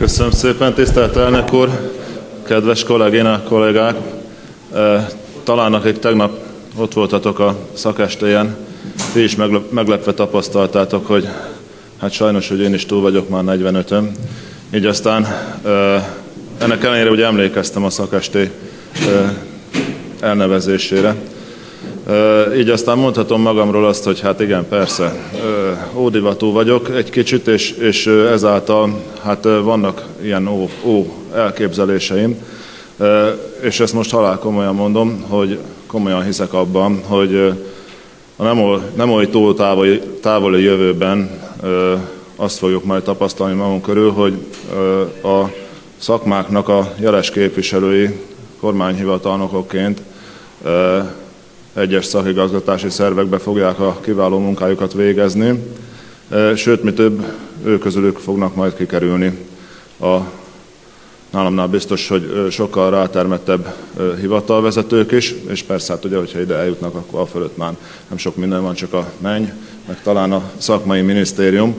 Köszönöm szépen, tisztelt elnök úr, kedves kollégák! Talán akik tegnap ott voltatok a szakestéjen, ti is meglepve tapasztaltátok, hogy hát sajnos, hogy én is túl vagyok már 45-ön. Így aztán ennek ellenére ugye emlékeztem a szakesté elnevezésére. Így aztán mondhatom magamról azt, hogy hát igen, persze, ódivatú vagyok egy kicsit, és ezáltal hát vannak ilyen elképzeléseim, és ezt most halálkomolyan mondom, hogy komolyan hiszek abban, hogy a nem oly túl távoli jövőben azt fogjuk majd tapasztalni magunk körül, hogy a szakmáknak a jeles képviselői kormányhivatalnokokként egyes szakigazgatási szervekbe fogják a kiváló munkájukat végezni, sőt, mi több, ők közülük fognak majd kikerülni nálamnál biztos, hogy sokkal rátermettebb hivatalvezetők is, és persze hát ugye, hogyha ide eljutnak, akkor a fölött már nem sok minden van, csak a menny, meg talán a szakmai minisztérium.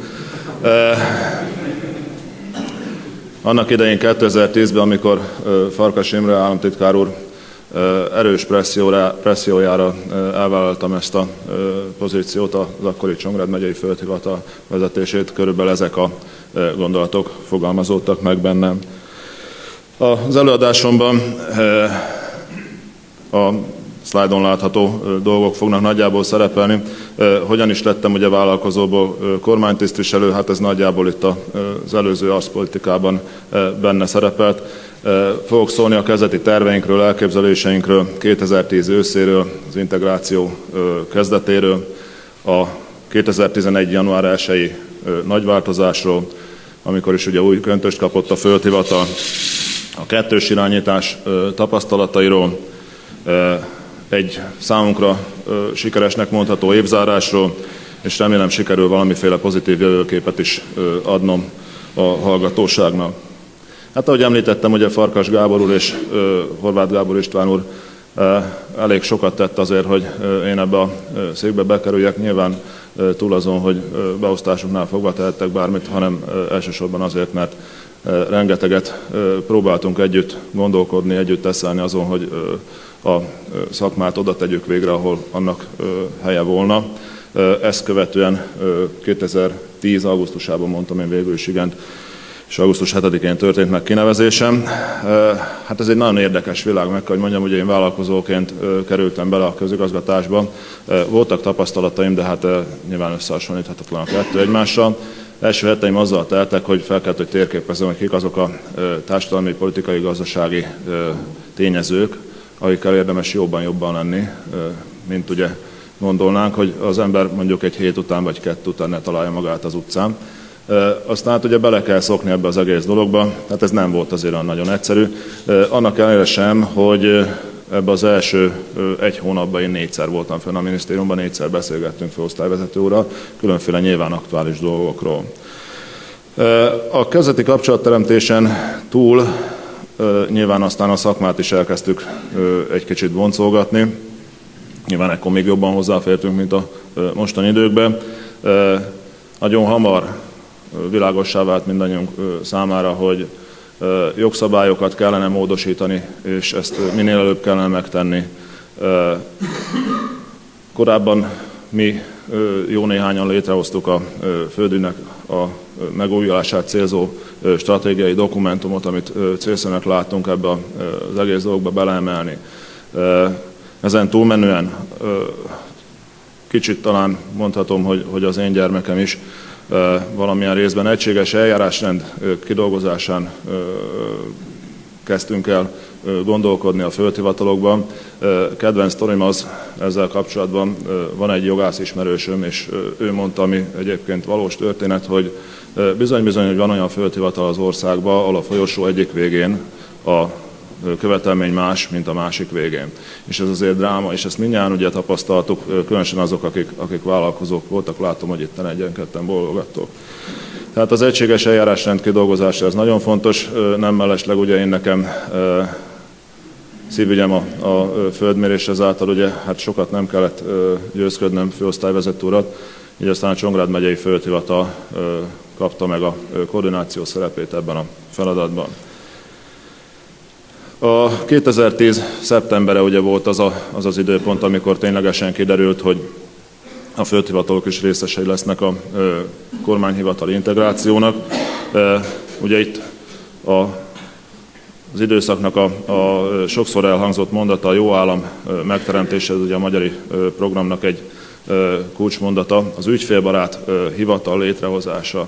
Annak idején 2010-ben, amikor Farkas Imre államtitkár úr erős pressziójára elvállaltam ezt a pozíciót, az akkori Csongrád megyei földhivatal vezetését, körülbelül ezek a gondolatok fogalmazódtak meg bennem. Az előadásomban a szlájdon látható dolgok fognak nagyjából szerepelni. Hogyan is lettem ugye vállalkozóból kormánytisztviselő, hát ez nagyjából itt az előző arszpolitikában benne szerepelt. Fogok szólni a kezdeti terveinkről, elképzeléseinkről, 2010 őszéről, az integráció kezdetéről, a 2011. január 1-i nagy változásról, amikor is ugye új köntöst kapott a földhivatal, a kettős irányítás tapasztalatairól, egy számunkra sikeresnek mondható évzárásról, és remélem sikerül valamiféle pozitív jövőképet is adnom a hallgatóságnak. Hát ahogy említettem, ugye Farkas Gábor úr és Horváth Gábor István úr elég sokat tett azért, hogy én ebbe a székbe bekerüljek. Nyilván túl azon, hogy beosztásuknál fogva tehettek bármit, hanem elsősorban azért, mert rengeteget próbáltunk együtt gondolkodni, együtt teszelni azon, hogy a szakmát oda tegyük végre, ahol annak helye volna. Ezt követően 2010. augusztusában mondtam én végül is igent, és augusztus 7-én történt meg kinevezésem. Hát ez egy nagyon érdekes világ, meg kell, hogy mondjam, ugye én vállalkozóként kerültem bele a közigazgatásba. Voltak tapasztalataim, de hát nyilván összehasonlíthatatlan a kettő egymással. Első heteim azzal teltek, hogy fel kellett, hogy térképezem, hogy kik azok a társadalmi, politikai, gazdasági tényezők, akikkel érdemes jobban lenni, mint ugye gondolnánk, hogy az ember mondjuk egy hét után vagy 2 után ne találja magát az utcán. Aztán hát ugye bele kell szokni ebbe az egész dologba, hát ez nem volt azért olyan nagyon egyszerű. Annak ellenére sem, hogy ebbe az első 1 hónapban én 4-szer voltam fenn a minisztériumban, 4-szer beszélgettünk főosztályvezető úrral, különféle nyilván aktuális dolgokról. A kezdeti kapcsolatteremtésen túl nyilván aztán a szakmát is elkezdtük egy kicsit boncolgatni. Nyilván ekkor még jobban hozzáfértünk, mint a mostani időkben. Nagyon hamar világossá vált mindannyiunk számára, hogy jogszabályokat kellene módosítani, és ezt minél előbb kellene megtenni. Korábban mi jó néhányan létrehoztuk a földügynek a megújulását célzó stratégiai dokumentumot, amit célszerűnek láttunk ebbe az egész dologba beleemelni. Ezen túlmenően kicsit talán mondhatom, hogy az én gyermekem is valamilyen részben egységes eljárásrend kidolgozásán kezdtünk el gondolkodni a földhivatalokban. Kedvenc sztorim az ezzel kapcsolatban, van egy jogász ismerősöm, és ő mondta, ami egyébként valós történet, hogy bizony, hogy van olyan földhivatal az országban, ahol a folyosó egyik végén a követelmény más, mint a másik végén. És ez azért dráma, és ezt mindjárt ugye tapasztaltuk, különösen azok, akik vállalkozók voltak, látom, hogy itt egyen-ketten bólogattok. Tehát az egységes eljárásrend kidolgozása ez nagyon fontos, nem mellesleg ugye én nekem szívügyem a földmérés, ezáltal ugye hát sokat nem kellett győzködnöm főosztályvezető urat, így aztán a Csongrád megyei földhivatal kapta meg a koordináció szerepét ebben a feladatban. A 2010. szeptembere ugye volt az időpont, amikor ténylegesen kiderült, hogy a földhivatalok is részesei lesznek a kormányhivatali integrációnak. Ugye itt az időszaknak a sokszor elhangzott mondata, a jó állam megteremtése, ez ugye a magyari programnak egy kulcsmondata, az ügyfélbarát hivatal létrehozása.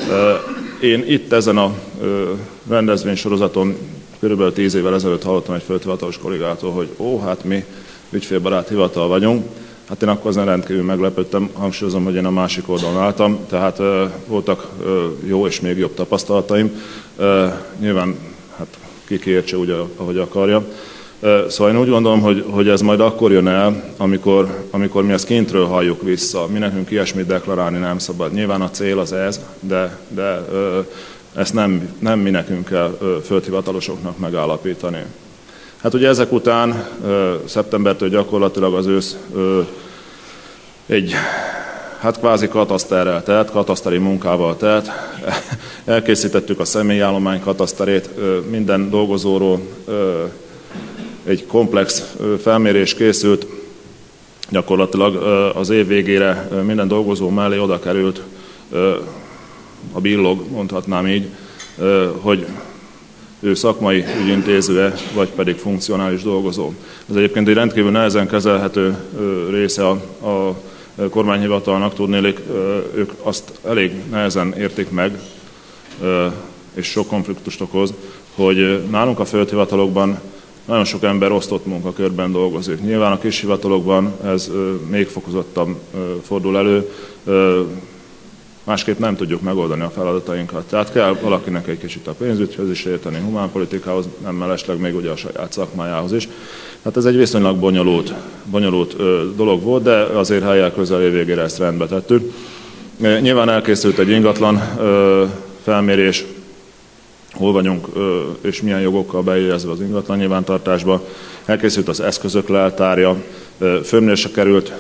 Én itt ezen a rendezvénysorozaton körülbelül 10 évvel ezelőtt hallottam egy földhivatalos kollégától, hogy hát mi ügyfélbarát hivatal vagyunk. Hát én akkor ezen rendkívül meglepődtem, hangsúlyozom, hogy én a másik oldalon álltam, tehát voltak jó és még jobb tapasztalataim. Nyilván hát ki értse úgy, ahogy akarja. Szóval én úgy gondolom, hogy ez majd akkor jön el, amikor mi ezt kintről halljuk vissza. Mi nekünk ilyesmit deklarálni nem szabad. Nyilván a cél az ez, de ezt nem mi nekünk kell földhivatalosoknak megállapítani. Hát ugye ezek után szeptembertől gyakorlatilag az ősz egy kvázi kataszterrel telt, kataszteri munkával telt. Elkészítettük a személyállomány kataszterét, minden dolgozóról egy komplex felmérés készült. Gyakorlatilag az év végére minden dolgozó mellé oda került a billog, mondhatnám így, hogy ő szakmai ügyintézője, vagy pedig funkcionális dolgozó. Ez egyébként egy rendkívül nehezen kezelhető része a kormányhivatalnak, tudnélik, ők azt elég nehezen értik meg, és sok konfliktust okoz, hogy nálunk a földhivatalokban nagyon sok ember osztott munkakörben dolgozik. Nyilván a kis hivatalokban ez még fokozottan fordul elő, másképp nem tudjuk megoldani a feladatainkat. Tehát kell valakinek egy kicsit a pénzügyhöz is érteni, humánpolitikához, nem mellesleg még ugye a saját szakmájához is. Hát ez egy viszonylag bonyolult dolog volt, de azért helyek közel végére ezt rendbe tettük. Nyilván elkészült egy ingatlan felmérés, hol vagyunk és milyen jogokkal beérezve az ingatlan nyilvántartásba. Elkészült az eszközök leltárja, fölmérésre került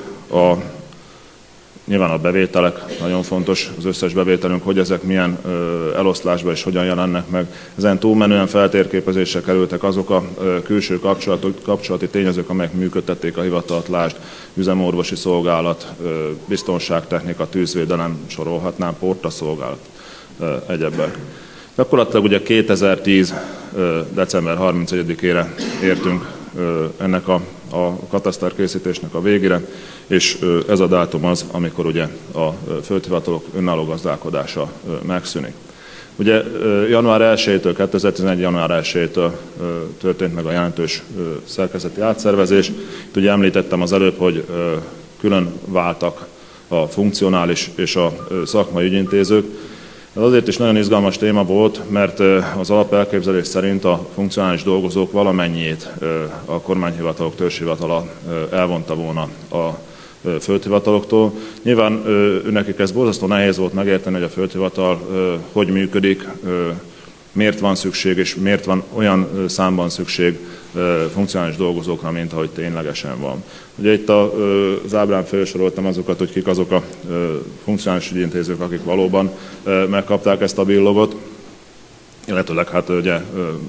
nyilván a bevételek, nagyon fontos az összes bevételünk, hogy ezek milyen eloszlásba és hogyan jelennek meg. Ezen túlmenően feltérképezésre kerültek azok a külső kapcsolati tényezők, amelyek működtették a hivatalt, lásd, üzemorvosi szolgálat, biztonságtechnika, tűzvédelem, sorolhatnám, portaszolgálat, egyebek. Gyakorlatilag ugye 2010. december 31-ére értünk ennek a kataszterkészítésnek a végére, és ez a dátum az, amikor ugye a földhivatalok önálló gazdálkodása megszűnik. Ugye január 1-től, 2011. január 1-től történt meg a jelentős szerkezeti átszervezés. Itt ugye említettem az előbb, hogy külön váltak a funkcionális és a szakmai ügyintézők. Ez azért is nagyon izgalmas téma volt, mert az alapelképzelés szerint a funkcionális dolgozók valamennyiét a kormányhivatalok törzshivatala elvonta volna a földhivataloktól. Nyilván nekik ez borzasztó nehéz volt megérteni, hogy a földhivatal hogy működik, miért van szükség, és miért van olyan számban szükség funkcionális dolgozókra, mint ahogy ténylegesen van. Ugye itt az ábrán felsoroltam azokat, hogy kik azok a funkcionális ügyintézők, akik valóban megkapták ezt a billogot, illetőleg hát ugye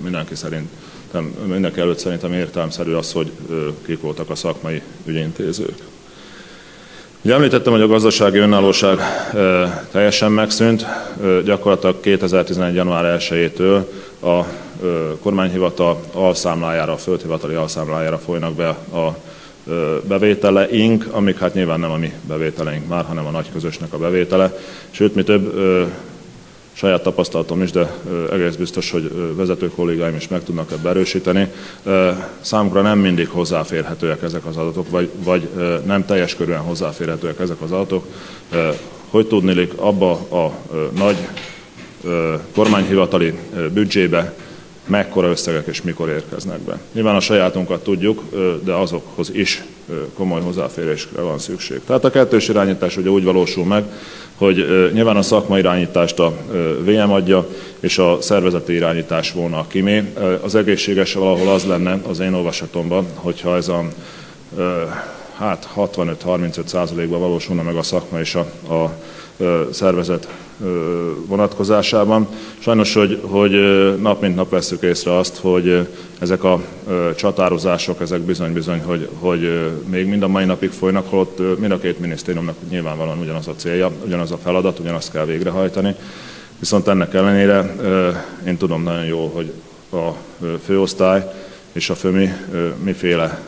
mindenki előtt szerintem értelemszerű az, hogy kik voltak a szakmai ügyintézők. Ugye említettem, hogy a gazdasági önállóság teljesen megszűnt, gyakorlatilag 2011. január 1-től a kormányhivatal alszámlájára, a földhivatali alszámlájára folynak be a bevételeink, amik hát nyilván nem a mi bevételeink már, hanem a nagy közösnek a bevétele. Sőt, mi több, saját tapasztalatom is, de egész biztos, hogy vezető kollégáim is meg tudnak ebbe erősíteni. Számukra nem mindig hozzáférhetőek ezek az adatok, vagy nem teljes körűen hozzáférhetőek ezek az adatok. Hogy tudniillik abba a nagy kormányhivatali büdzsébe mekkora összegek és mikor érkeznek be. Nyilván a sajátunkat tudjuk, de azokhoz is komoly hozzáférésre van szükség. Tehát a kettős irányítás ugye úgy valósul meg, hogy nyilván a szakmai irányítást a VM adja, és a szervezeti irányítás volna a KIMÉ. Az egészséges valahol az lenne az én olvasatomban, hogyha ez a 65-35%-ban valósulna meg a szakma és a szervezet vonatkozásában. Sajnos, hogy nap mint nap vesszük észre azt, hogy ezek a csatározások, ezek bizony-bizony, hogy még mind a mai napig folynak, holott mind a két minisztériumnak nyilvánvalóan ugyanaz a célja, ugyanaz a feladat, ugyanazt kell végrehajtani. Viszont ennek ellenére én tudom nagyon jó, hogy a főosztály és a FÖMI miféle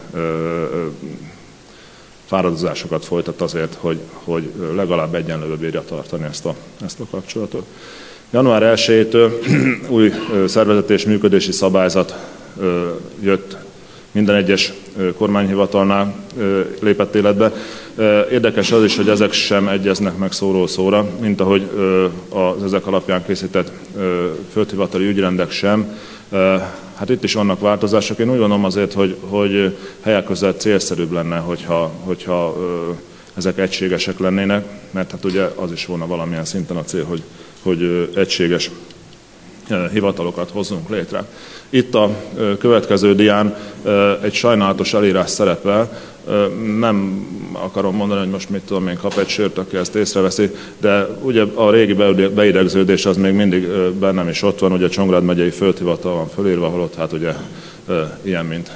fáradozásokat folytat azért, hogy legalább egyenlőbe bírja tartani ezt a kapcsolatot. Január 1-től új szervezeti és működési szabályzat jött minden egyes kormányhivatalnál lépett életbe. Érdekes az is, hogy ezek sem egyeznek meg szóról szóra, mint ahogy az ezek alapján készített földhivatali ügyrendek sem. Hát itt is vannak változások. Én úgy gondolom azért, hogy helyek között célszerűbb lenne, hogyha ezek egységesek lennének, mert hát ugye az is volna valamilyen szinten a cél, hogy egységes hivatalokat hozzunk létre. Itt a következő dián egy sajnálatos elírás szerepel. Nem akarom mondani, hogy most mit tudom én, kap egy sört, aki ezt észreveszi, de ugye a régi beidegződés az még mindig bennem is ott van, ugye Csongrád megyei földhivatal van fölírva, holott hát ugye ilyen, mint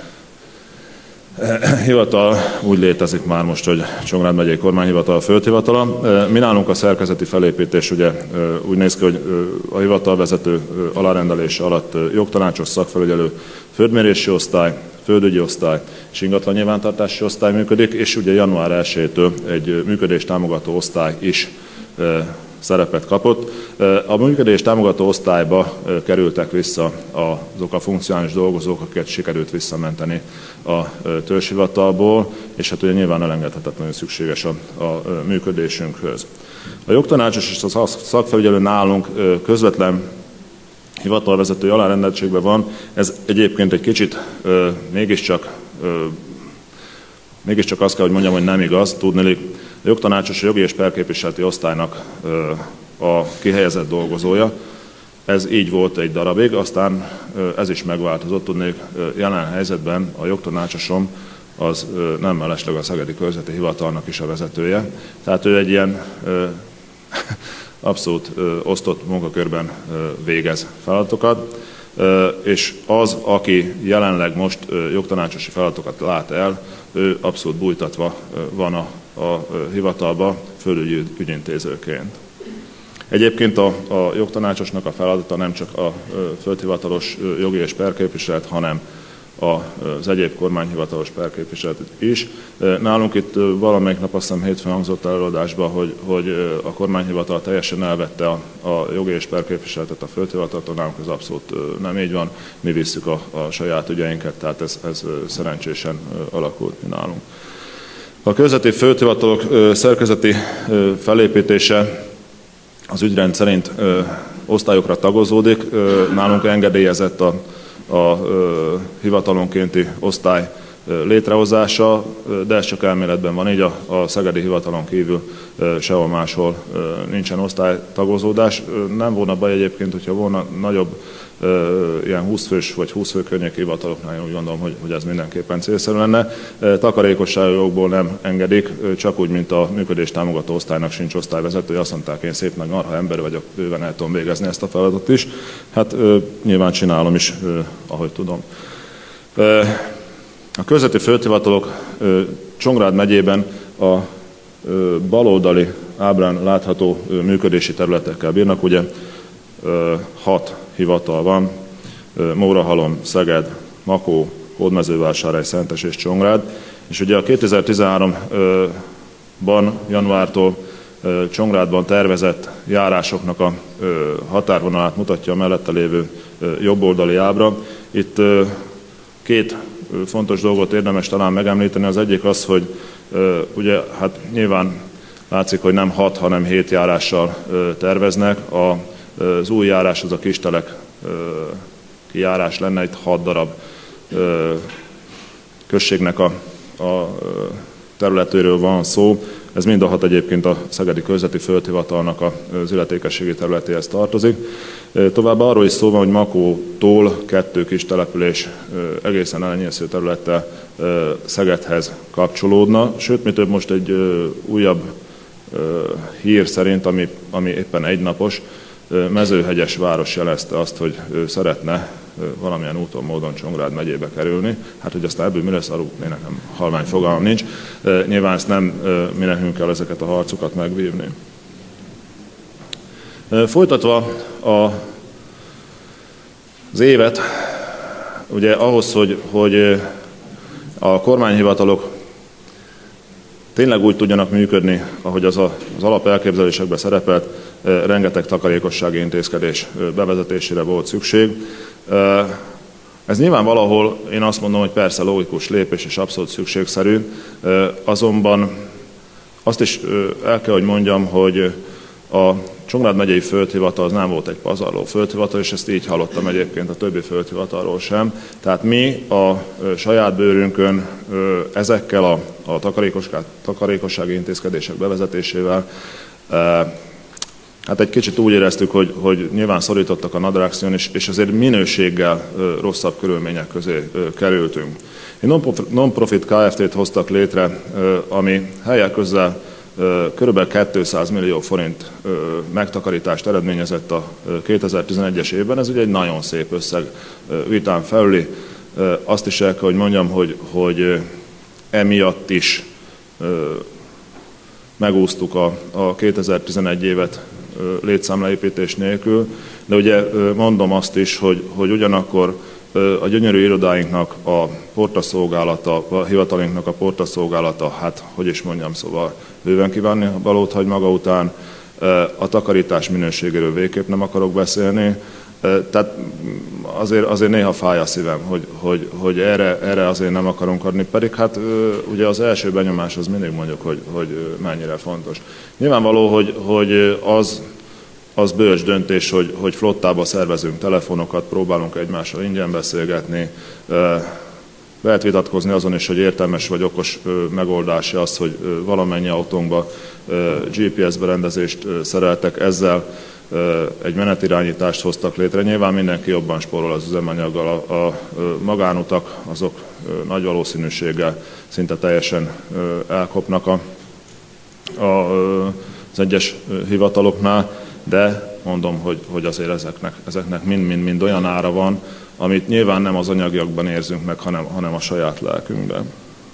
hivatal úgy létezik már most, hogy Csongrád megyei kormányhivatal földhivatala. Mi nálunk a szerkezeti felépítés ugye úgy néz ki, hogy a hivatalvezető alárendelése alatt jogtanácsos, szakfelügyelő, földmérési osztály, földügyi osztály és ingatlan nyilvántartási osztály működik, és ugye január 1-től egy működés támogató osztály is szerepet kapott. A működés támogató osztályba kerültek vissza azok a funkcionális dolgozók, akiket sikerült visszamenteni a törzshivatalból, és hát ugye nyilván elengedhetetlenül szükséges a működésünkhöz. A jogtanácsos és a szakfelügyelő nálunk közvetlen hivatalvezetői alárendeltségben van. Ez egyébként egy kicsit mégiscsak azt kell, hogy mondjam, hogy nem igaz. Tudniillik, a jogtanácsos a jogi és perképviseleti osztálynak a kihelyezett dolgozója. Ez így volt egy darabig, aztán ez is megváltozott. Tudnék, jelen helyzetben a jogtanácsosom az nem mellesleg a Szegedi Körzeti Hivatalnak is a vezetője. Tehát ő egy ilyen abszolút osztott munkakörben végez feladatokat, és az, aki jelenleg most jogtanácsosi feladatokat lát el, ő abszolút bújtatva van a hivatalba földügyi ügyintézőként. Egyébként a jogtanácsosnak a feladata nem csak a földhivatalos jogi és perképviselet, hanem az egyéb kormányhivatalos perképviselet is. Nálunk itt valamelyik nap, azt hiszem hétfőn hangzott előadásban, hogy a kormányhivatal teljesen elvette a jogi és perképviseletet a földhivataltól, nálunk ez abszolút nem így van, mi visszük a saját ügyeinket, tehát ez szerencsésen alakult nálunk. A közveti földhivatalok szerkezeti felépítése az ügyrend szerint osztályokra tagozódik, nálunk engedélyezett a hivatalonkénti osztály létrehozása, de ez csak elméletben van így, a szegedi hivatalon kívül sehol máshol nincsen osztálytagozódás. Nem volna baj egyébként, hogyha volna nagyobb ilyen 20 fős vagy 20 fő környéki hivataloknál, én úgy gondolom, hogy ez mindenképpen célszerű lenne. Takarékosságokból nem engedik, csak úgy, mint a működés támogató osztálynak sincs osztályvezetője. Azt mondták, én szép nagy marha ember vagyok, bőven el tudom végezni ezt a feladatot is. Hát nyilván csinálom is, ahogy tudom. A közveti földhivatalok Csongrád megyében a baloldali ábrán látható működési területekkel bírnak. Ugye 6 hivatal van, Mórahalom, Szeged, Makó, Hódmezővásárhely, Szentes és Csongrád. És ugye a 2013-ban, januártól Csongrádban tervezett járásoknak a határvonalát mutatja a mellette lévő jobboldali ábra. Itt két fontos dolgot érdemes talán megemlíteni. Az egyik az, hogy ugye hát nyilván látszik, hogy nem 6, hanem 7 járással terveznek. Az új járás az a Kistelek kijárás lenne, itt 6 darab községnek a területéről van szó. Ez mind a 6 egyébként a Szegedi Körzeti Földhivatalnak az illetékességi területéhez tartozik. Továbbá arról is szó van, hogy Makótól 2 kis település egészen elenyésző területtel Szegedhez kapcsolódna. Sőt, mi több, most egy újabb hír szerint, ami éppen egynapos, Mezőhegyes város jelezte azt, hogy szeretne valamilyen úton, módon Csongrád megyébe kerülni. Hát, hogy aztán ebből mi lesz, arról nekem halvány fogalmam nincs. Nyilván ezt nem mi nekünk kell ezeket a harcokat megvívni. Folytatva az évet, ugye ahhoz, hogy a kormányhivatalok tényleg úgy tudjanak működni, ahogy az alapelképzelésekben szerepelt, rengeteg takarékossági intézkedés bevezetésére volt szükség. Ez nyilván valahol, én azt mondom, hogy persze logikus lépés és abszolút szükségszerű, azonban azt is el kell, hogy mondjam, hogy a Csongrád megyei földhivatal az nem volt egy pazarló földhivatal, és ezt így hallottam egyébként a többi földhivatalról sem. Tehát mi a saját bőrünkön ezekkel a takarékossági intézkedések bevezetésével hát egy kicsit úgy éreztük, hogy nyilván szorítottak a nadrágszíjon, és azért minőséggel rosszabb körülmények közé kerültünk. Egy non-profit Kft-t hoztak létre, ami helyek közel kb. 200 millió forint megtakarítást eredményezett a 2011-es évben. Ez ugye egy nagyon szép összeg vitán felüli. Azt is el kell, hogy mondjam, hogy emiatt is megúsztuk a 2011 évet létszámleépítés nélkül, de ugye mondom azt is, hogy ugyanakkor a gyönyörű irodáinknak a portaszolgálata, a hivatalinknak a portaszolgálata, hát hogy is mondjam, szóval bőven kívánni valót hagy maga után, a takarítás minőségéről végképp nem akarok beszélni, tehát azért néha fáj a szívem, hogy erre azért nem akarunk adni, pedig hát ugye az első benyomás az mindig mondjuk, hogy mennyire fontos. Nyilvánvaló, hogy az bölcs döntés, hogy flottába szervezünk telefonokat, próbálunk egymással ingyen beszélgetni, lehet vitatkozni azon is, hogy értelmes vagy okos megoldása az, hogy valamennyi autónkba GPS berendezést szereltek, ezzel egy menetirányítást hoztak létre. Nyilván mindenki jobban spórol az üzemanyaggal, a magánutak azok nagy valószínűséggel szinte teljesen elkopnak az egyes hivataloknál, de mondom, hogy azért ezeknek mind olyan ára van, amit nyilván nem az anyagiakban érzünk meg, hanem a saját lelkünkben.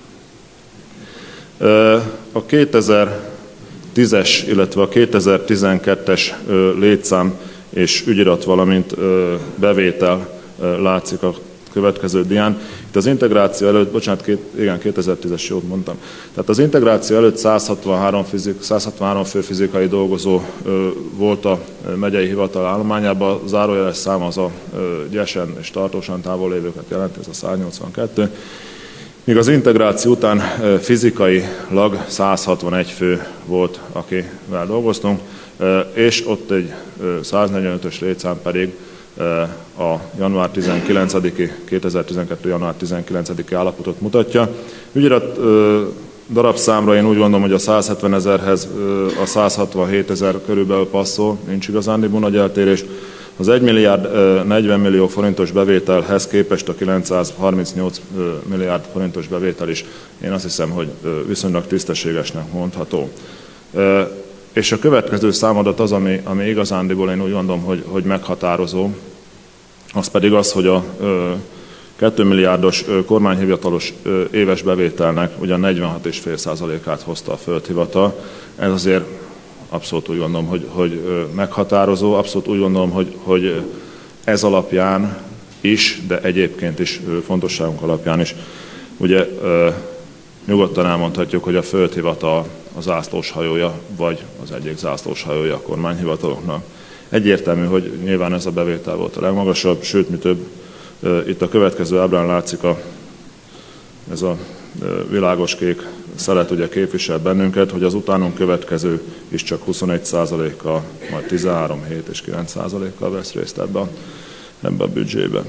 A 2010-es, illetve a 2012-es létszám és ügyirat, valamint bevétel látszik a következő dián. Itt az integráció előtt, bocsánat, 2010-es, jót mondtam. Tehát az integráció előtt 163 fő fizikai dolgozó volt a megyei hivatal állományában, a zárójeles szám az a gyesen és tartósan távol lévőket jelenti, ez a 182. Míg az integráció után fizikailag 161 fő volt, akivel dolgoztunk, és ott egy 145-ös létszám pedig a január 19-i, 2012. január 19-i állapotot mutatja. Ügyirat darabszámra én úgy gondolom, hogy a 170 000-hez a 167 000 körülbelül passzol, nincs igazándiból nagy eltérés. Az 1 milliárd 40 millió forintos bevételhez képest a 938 milliárd forintos bevétel is, én azt hiszem, hogy viszonylag tisztességesnek mondható. És a következő számadat az, ami igazándiból én úgy gondolom, hogy meghatározó, az pedig az, hogy a 2 milliárdos kormányhivatalos éves bevételnek ugyan 46,5%-át hozta a földhivatal. Ez azért abszolút úgy gondolom, hogy meghatározó, abszolút úgy gondolom, hogy ez alapján is, de egyébként is fontosságunk alapján is, ugye nyugodtan elmondhatjuk, hogy a földhivatal a zászlóshajója, vagy az egyik zászlóshajója a kormányhivataloknak. Egyértelmű, hogy nyilván ez a bevétel volt a legmagasabb, sőt, mi több, itt a következő ábrán látszik ez a világos kék szelet ugye képvisel bennünket, hogy az utánunk következő is csak 21%-kal, majd 13, 7 és 9%-kal vesz részt ebbe a büdzsébe.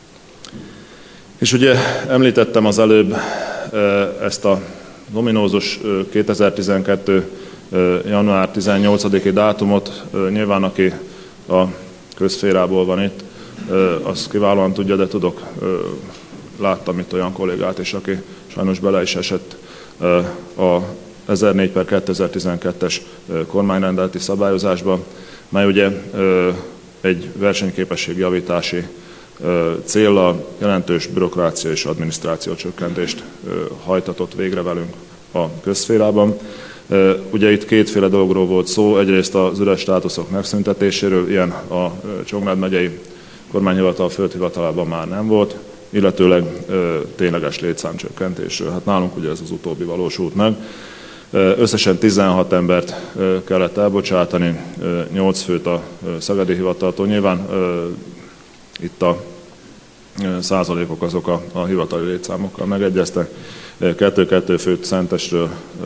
És ugye említettem az előbb ezt a dominózus 2012. január 18-i dátumot, nyilván aki a közszférából van itt, az kiválóan tudja, de láttam itt olyan kollégát is, aki sajnos bele is esett a 1004/2012-es kormányrendeleti szabályozásba, mely ugye egy versenyképességjavítási céllal jelentős bürokrácia és adminisztráció csökkentést hajtatott végre velünk a közszférában. Ugye itt kétféle dologról volt szó, egyrészt az üres státuszok megszüntetéséről, ilyen a Csongrád megyei kormányhivatal földhivatalában már nem volt, illetőleg tényleges létszámcsökkentésről. Hát nálunk ugye ez az utóbbi valósult meg. Összesen 16 embert kellett elbocsátani, 8 főt a szegedi hivataltól. Nyilván itt a százalékok azok a hivatali létszámokkal megegyeztek. 2 főt Szentesről,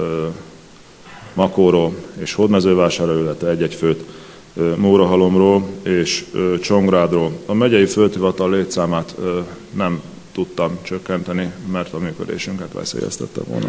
Makóról és Hódmezővásárról, illetve 1 főt Mórahalomról és Csongrádról. A megyei földhivatal létszámát nem tudtam csökkenteni, mert a működésünket veszélyeztette volna.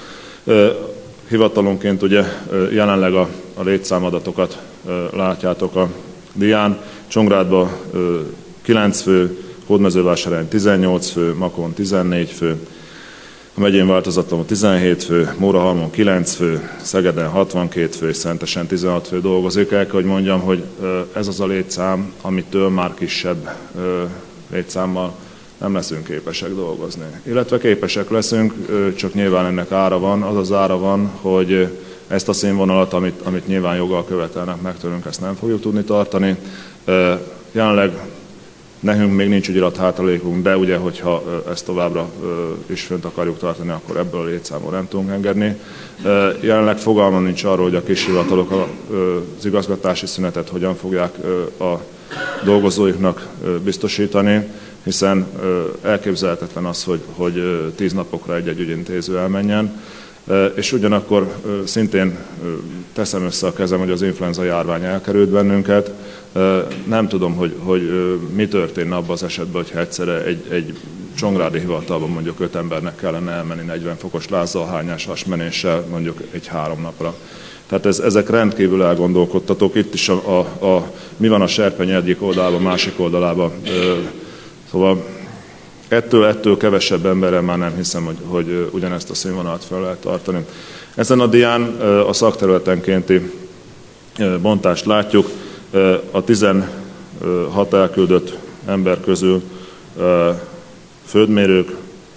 Hivatalonként ugye jelenleg a létszámadatokat látjátok a dián. Csongrádban 9 fő, Hódmezővásáron 18 fő, Makón 14 fő, a megyén változatlanul 17 fő, Mórahalmon 9 fő, Szegeden 62 fő és Szentesen 16 fő dolgozik. El kell, hogy mondjam, hogy ez az a létszám, amitől már kisebb létszámmal nem leszünk képesek dolgozni. Illetve képesek leszünk, csak nyilván ennek ára van. Az az ára van, hogy ezt a színvonalat, amit nyilván joggal követelnek meg tőlünk, ezt nem fogjuk tudni tartani. Jelenleg nekünk még nincs ügyirat hátralékunk, de ugye, hogyha ezt továbbra is fönt akarjuk tartani, akkor ebből a létszámból nem tudunk engedni. Jelenleg fogalmam nincs arról, hogy a kis hivatalok az igazgatási szünetet hogyan fogják a dolgozóiknak biztosítani, hiszen elképzelhetetlen az, hogy 10 napokra egy ügyintéző elmenjen, és ugyanakkor szintén teszem össze a kezem, hogy az influenza járvány elkerült bennünket. Nem tudom, hogy mi történne abban az esetben, hogyha egyszerre egy csongrádi hivatalban mondjuk 5 embernek kellene elmenni 40 fokos lázzalhányás hasmenéssel mondjuk 1-3 napra. Tehát ezek rendkívül elgondolkodtatók. Itt is mi van a serpeny egyik oldalában, másik oldalában. Szóval ettől kevesebb emberrel már nem hiszem, hogy ugyanezt a színvonalat fel lehet tartani. Ezen a dián a szakterületenkénti bontást látjuk. A 16 elküldött ember közül földmérők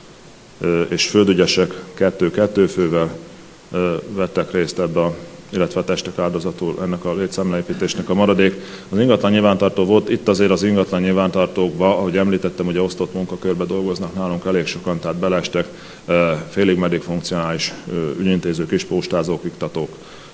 és földügyesek 2 fővel vettek részt ebbe, illetve testek áldozatul ennek a létszámleépítésnek. A maradék az ingatlan nyilvántartó volt. Itt azért az ingatlan nyilvántartókba, ahogy említettem, ugye osztott munkakörbe dolgoznak nálunk elég sokan, tehát beleestek félig meddig funkcionális ügyintézők, kispostázók, iktatók.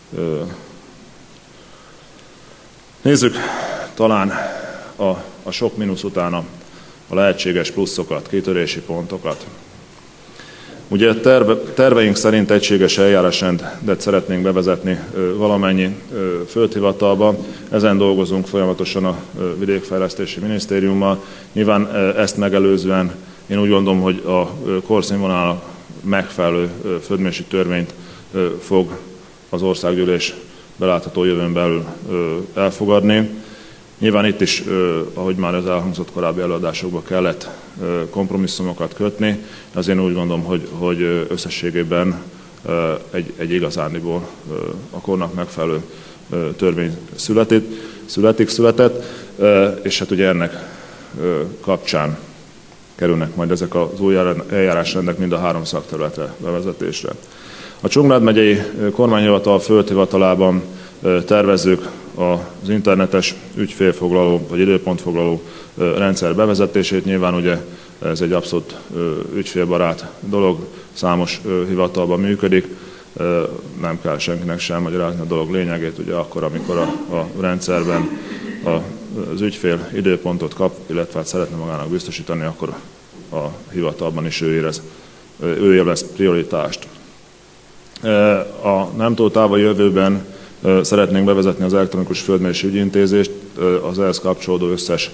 Nézzük talán a sok mínusz után a lehetséges pluszokat, kitörési pontokat. Ugye terveink szerint egységes eljárásrendet szeretnénk bevezetni valamennyi földhivatalba. Ezen dolgozunk folyamatosan a Vidékfejlesztési Minisztériummal. Nyilván ezt megelőzően én úgy gondolom, hogy a korszínvonal megfelelő földmérési törvényt fog az országgyűlés belátható jövőn belül elfogadni. Nyilván itt is, ahogy már ez elhangzott korábbi előadásokban, kellett kompromisszumokat kötni, de azért úgy gondolom, hogy összességében egy igazándiból a kornak megfelelő törvény született, és hát ugye ennek kapcsán kerülnek majd ezek az új eljárásrendek mind a 3 szakterületre bevezetésre. A Csongrád megyei kormányhivatal földhivatalában tervezzük az internetes ügyfélfoglaló vagy időpontfoglaló rendszer bevezetését. Nyilván ugye ez egy abszolút ügyfélbarát dolog, számos hivatalban működik, nem kell senkinek sem magyarázni a dolog lényegét, ugye akkor, amikor a rendszerben az ügyfél időpontot kap, illetve hát szeretne magának biztosítani, akkor a hivatalban is ő élvez prioritást. A nem túl távoli jövőben szeretnénk bevezetni az elektronikus földmérési ügyintézést, az ehhez kapcsolódó összes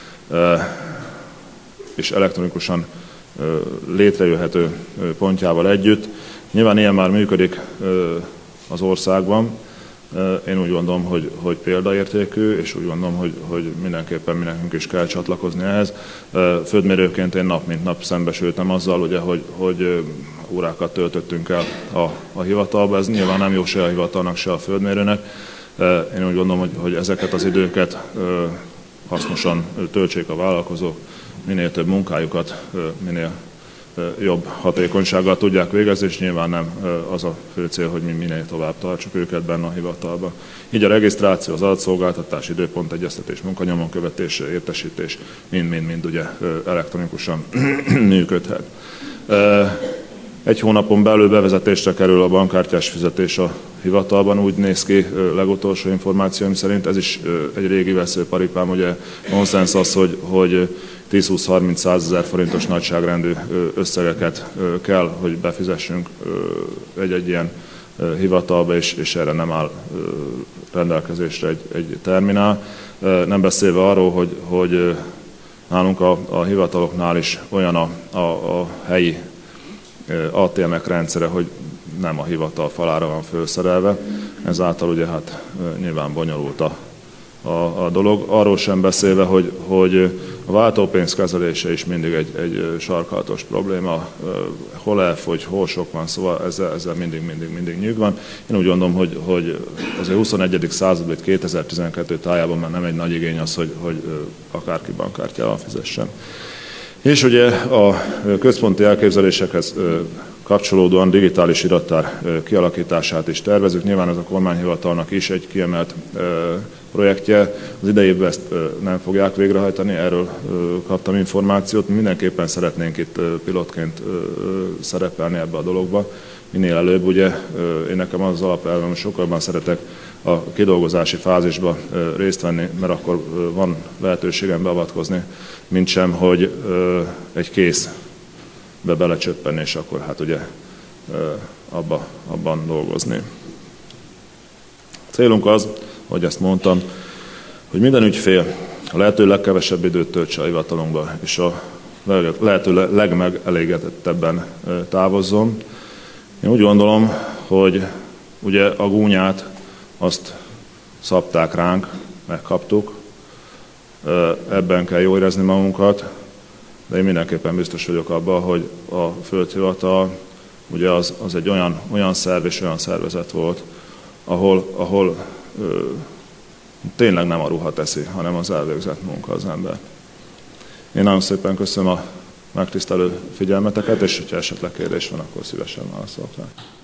és elektronikusan létrejöhető pontjával együtt. Nyilván ilyen már működik az országban, Én úgy gondolom, hogy példaértékű, és úgy gondolom, hogy mindenképpen mi nekünk is kell csatlakozni ehhez. Földmérőként én nap mint nap szembesültem azzal, ugye, hogy órákat töltöttünk el a hivatalba. Ez nyilván nem jó se a hivatalnak, se a földmérőnek. Én úgy gondolom, hogy ezeket az időket hasznosan töltsék a vállalkozók, minél több munkájukat, minél jobb hatékonysággal tudják végezni, és nyilván nem az a fő cél, hogy mi minél tovább tartsuk őket benne a hivatalban. Így a regisztráció, az adatszolgáltatás, időpontegyeztetés, munkanyomon követés, értesítés mind ugye elektronikusan működhet. Egy hónapon belül bevezetésre kerül a bankkártyás fizetés a hivatalban, úgy néz ki legutolsó információim szerint. Ez is egy régi veszőparipám, ugye nonsens az, hogy 10-20-30-100 ezer forintos nagyságrendű összegeket kell, hogy befizessünk egy ilyen hivatalba, és erre nem áll rendelkezésre egy terminál. Nem beszélve arról, hogy nálunk a hivataloknál is olyan a helyi ATM-ek rendszere, hogy nem a hivatal falára van felszerelve, ezáltal ugye hát nyilván bonyolult a dolog. Arról sem beszélve, hogy a váltópénz kezelése is mindig egy sarkalatos probléma, hol elfogy, hol sok van, szóval ezzel mindig nyűg van. Én úgy gondolom, hogy az a 21. század vagy 2012 tájában már nem egy nagy igény az, hogy akárki bankkártyával fizessen. És ugye a központi elképzelésekhez kapcsolódóan digitális irattár kialakítását is tervezünk. Nyilván ez a kormányhivatalnak is egy kiemelt projektje. Az idejében ezt nem fogják végrehajtani, erről kaptam információt. Mindenképpen szeretnénk itt pilotként szerepelni ebbe a dologba. Minél előbb, ugye én nekem az alapelvem, hogy sokkal jobban szeretek a kidolgozási fázisba részt venni, mert akkor van lehetőségem beavatkozni, mint sem, hogy egy készbe belecsöppenni, és akkor hát ugye abban dolgozni. Célunk az, hogy ezt mondtam, hogy minden ügyfél a lehető legkevesebb időt töltse a hivatalunkba, és a lehető legmegelégedettebben távozzon. Én úgy gondolom, hogy ugye a gúnyát azt szabták ránk, megkaptuk, ebben kell jól érezni magunkat, de én mindenképpen biztos vagyok abban, hogy a földhivatal ugye az egy olyan szerv és olyan szervezet volt, ahol tényleg nem a ruha teszi, hanem az elvégzett munka az ember. Én nagyon szépen köszönöm a megtisztelő figyelmeteket, és hogyha esetleg kérdés van, akkor szívesen válaszolok rá.